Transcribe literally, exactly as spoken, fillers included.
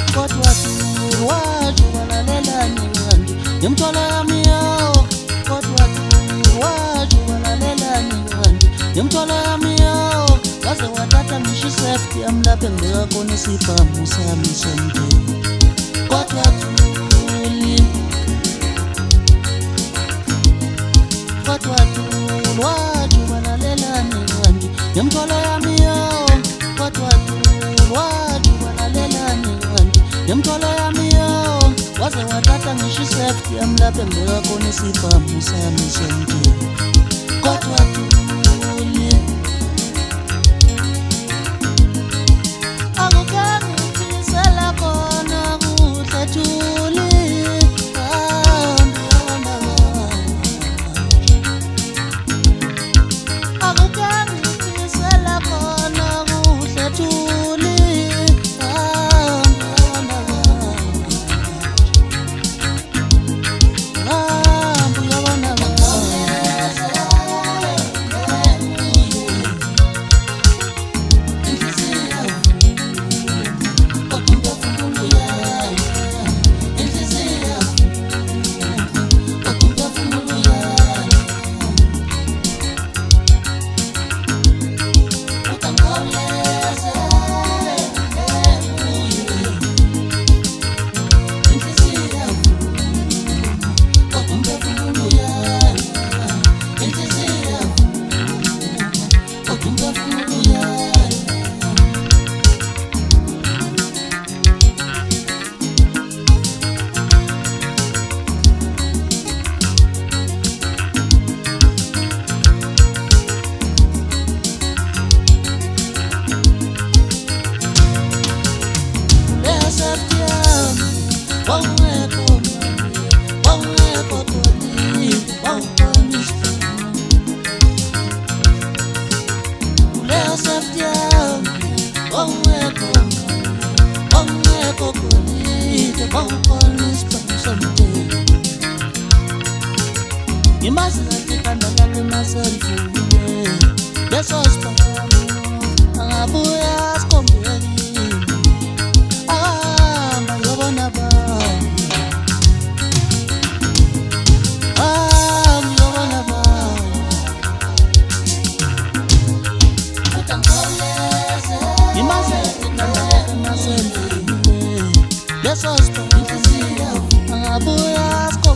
kodwa tu wajubalalela ningandi yemthola yami yawo kodwa tu wajubalalela ningandi yemthola yami yawo waze wathatha ngisho isafety yami lapho engibeka khona isibhamu sami somndeni kodwa tu kodwa tu wajubalalela ningandi yemthola yami yawo kodwa tu wajubalalela ningandi yemthola yami yawo waze wathatha ngisho isafety yami lapho engibeka khona isibhamu sami somndeni kodwa tu Yes, I was born to see you.